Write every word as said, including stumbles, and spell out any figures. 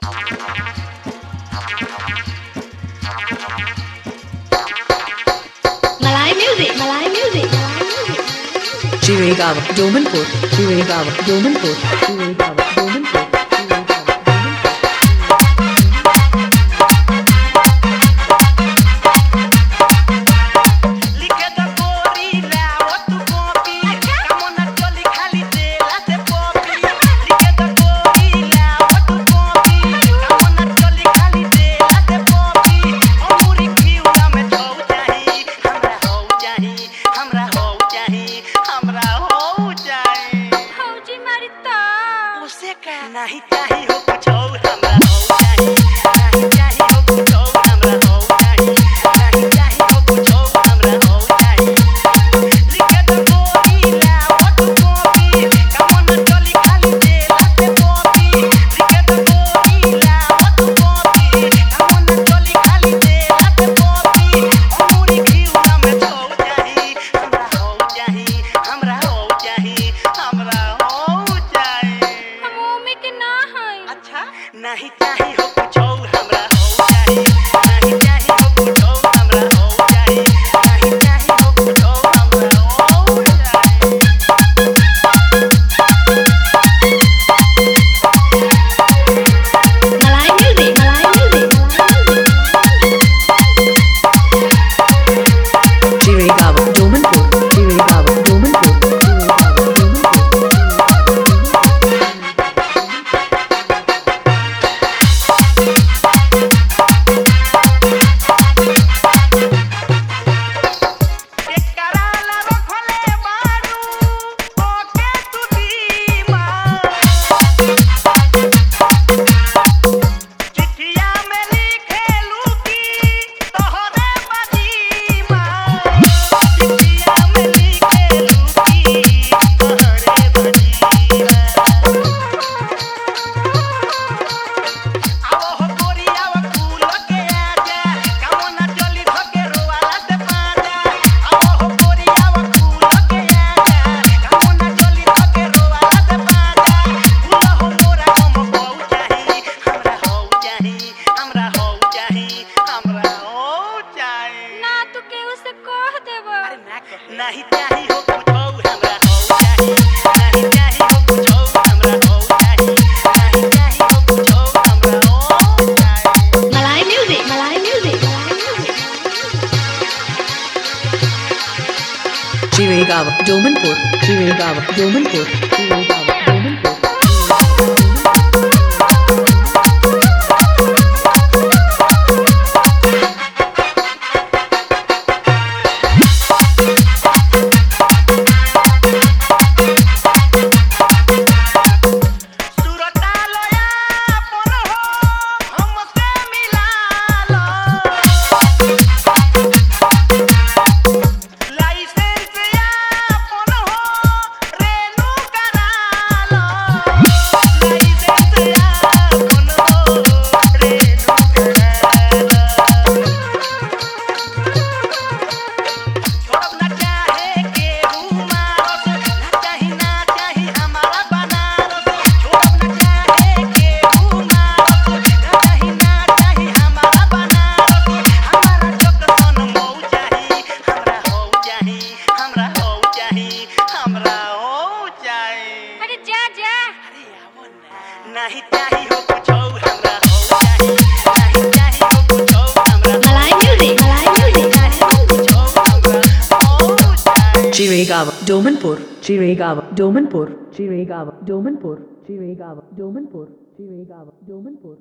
Malay music, Malay music. Jiregaon, Domanpur, Jiregaon, Domanpur, Jiregaon, Domanpur. नहीं चाहिए हो कुछ और हमरा हो चाहिए नहीं चाहिए हो कुछ और हमरा हो चाहिए नहीं चाहिए हो कुछ और हमरा हो चाहिए लिखे तो कोई लाओ तू कॉपी कमन चली खाली देला से कॉपी लिखे तो कोई लाओ तू कॉपी कमन चली खाली देला से कॉपी अमूरी खिउना में छौ चाहिए हमरा हो चाहिए हमरा हो चाहिए हमरा हो चाहिए अच्छा नहीं चाहिए हो कुछ और हमरा हो चाहिए नहीं चाहिए हो कुछ और हमरा हो चाहिए नहीं चाहिए हो कुछ और हमरा हो चाहिए Malay music, Malay music. Jiregaon, Domanpur, Jiregaon, Domanpur, Jiregaon, Domanpur. नहीं चाहिए हो कुछ और हमरा हो चाहिए नहीं चाहिए हो कुछ और हमरा हो चाहिए नहीं चाहिए हो कुछ और हमरा हो चाहिए Malay music, Malay music. Jiregaon, Domanpur, Jiregaon, Domanpur, Jiregaon, Domanpur. नहीं चाहिए हो कुछ और हमरा हो चाहिए नहीं चाहिए हो कुछ और हमरा Malay music, Malay music. कुछ और हमरा हो चाहिए Jiregaon, Domanpur, Jiregaon, Domanpur, Jiregaon, Domanpur, Jiregaon, Domanpur, Jiregaon, Domanpur.